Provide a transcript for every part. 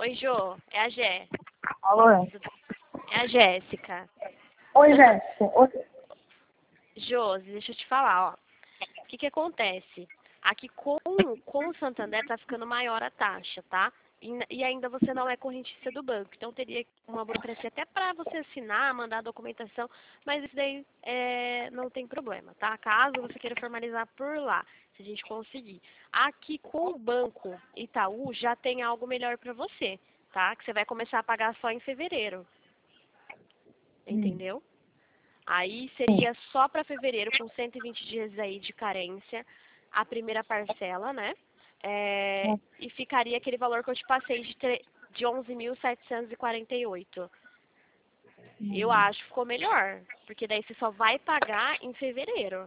Oi, Jô, é a Jé. Alô? É a Jéssica. Oi, Jéssica. Oi. Josi, deixa eu te falar, ó. O que acontece? Aqui com o Santander tá ficando maior a taxa, tá? E ainda você não é correntista do banco. Então teria uma burocracia até para você assinar, mandar a documentação, mas isso daí não tem problema, tá? Caso você queira formalizar por lá, se a gente conseguir. Aqui com o banco Itaú já tem algo melhor para você, tá? Que você vai começar a pagar só em fevereiro. Entendeu? Aí seria só para fevereiro, com 120 dias aí de carência, a primeira parcela, né? E ficaria aquele valor que eu te passei de 11.748. Eu acho que ficou melhor, porque daí você só vai pagar em fevereiro.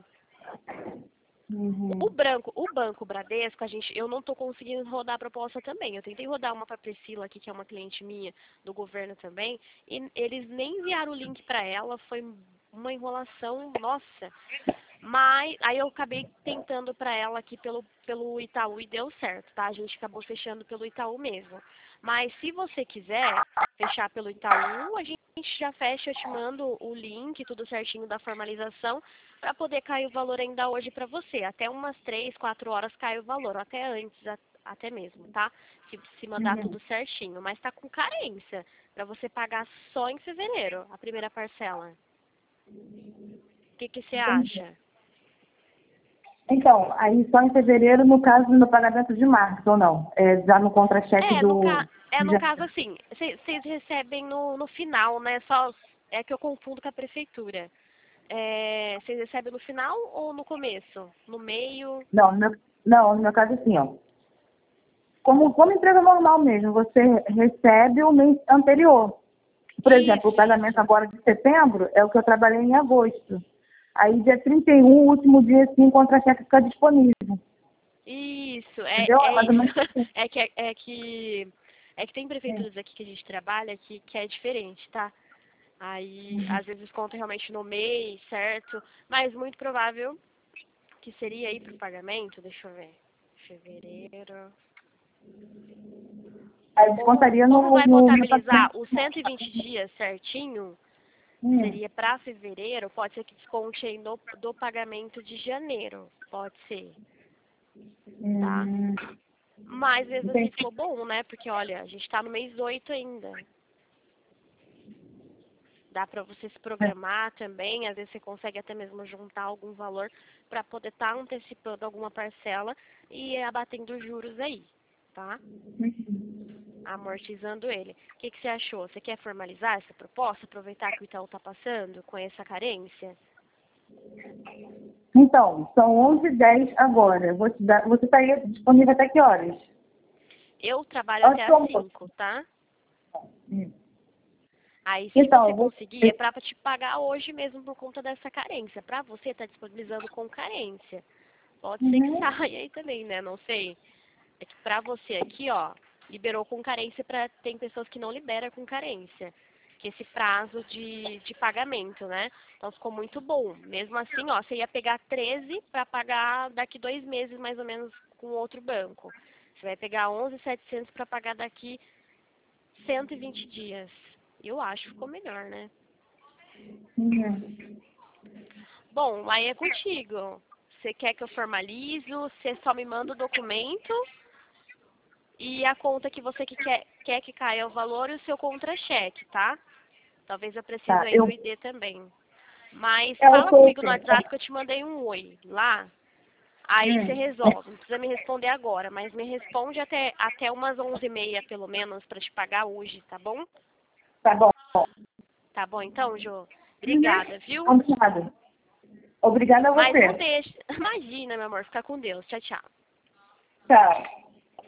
O Banco Bradesco, eu não estou conseguindo rodar a proposta também. Eu tentei rodar uma para Priscila aqui, que é uma cliente minha do governo também, e eles nem enviaram o link para ela, foi uma enrolação, nossa. Mas aí eu acabei tentando para ela aqui pelo Itaú e deu certo, tá? A gente acabou fechando pelo Itaú mesmo. Mas se você quiser fechar pelo Itaú, a gente já fecha, eu te mando o link, tudo certinho da formalização, para poder cair o valor ainda hoje para você. Até umas 3, 4 horas cai o valor, ou até antes, até mesmo, tá? Se mandar tudo certinho. Mas tá com carência, para você pagar só em fevereiro, a primeira parcela. O que você acha? Então, aí só em fevereiro, no caso do pagamento de março, ou não? Já no contra-cheque do... No caso assim, vocês recebem no final, né? Só é que eu confundo com a prefeitura. Vocês recebem no final ou no começo? No meio? No meu caso assim, ó. Como empresa normal mesmo, você recebe o mês anterior. Por exemplo, o pagamento agora de setembro é o que eu trabalhei em agosto. Aí, dia 31, o último dia, assim, o contra-cheque fica disponível. Isso, Entendeu? isso. É que tem prefeituras aqui que a gente trabalha que é diferente, tá? Aí, às vezes, conta realmente no mês, certo? Mas muito provável que seria aí pro pagamento, deixa eu ver. Fevereiro. Aí descontaria Como vai contabilizar no... os 120 dias certinho, seria para fevereiro, pode ser que desconte aí do pagamento de janeiro. Pode ser. Tá? Mas mesmo assim ficou bom, né? Porque, olha, a gente tá no mês 8 ainda. Dá para você se programar também, às vezes você consegue até mesmo juntar algum valor para poder estar antecipando alguma parcela e abatendo os juros aí, tá? Amortizando ele. O que você achou? Você quer formalizar essa proposta? Aproveitar que o Itaú tá passando com essa carência? Então, são 11h10 agora. Você está aí disponível até que horas? Eu trabalho até às 5, tá? Aí, se você conseguir, é para te pagar hoje mesmo por conta dessa carência. Para você, tá disponibilizando com carência. Pode ser que saia aí também, né? Não sei. É que pra você aqui, ó, liberou com carência, tem pessoas que não liberam com carência. Que esse prazo de pagamento, né? Então ficou muito bom. Mesmo assim, ó, você ia pegar 13 para pagar daqui 2 meses, mais ou menos, com outro banco. Você vai pegar 11.700 para pagar daqui 120 dias. Eu acho que ficou melhor, né? Bom, aí é contigo. Você quer que eu formalizo? Você só me manda o documento e a conta que você quer que caia o valor e o seu contra-cheque, tá? Talvez eu precise aí do ID também. Mas fala comigo no WhatsApp que eu te mandei um oi lá. Aí você resolve. Não precisa me responder agora, mas me responde até umas 11h30, pelo menos, para te pagar hoje, tá bom? Tá bom. Tá bom então, Jô? Obrigada, viu? Obrigada. Obrigada a você. Mas não deixa. Imagina, meu amor. Fica com Deus. Tchau, tchau. Tchau.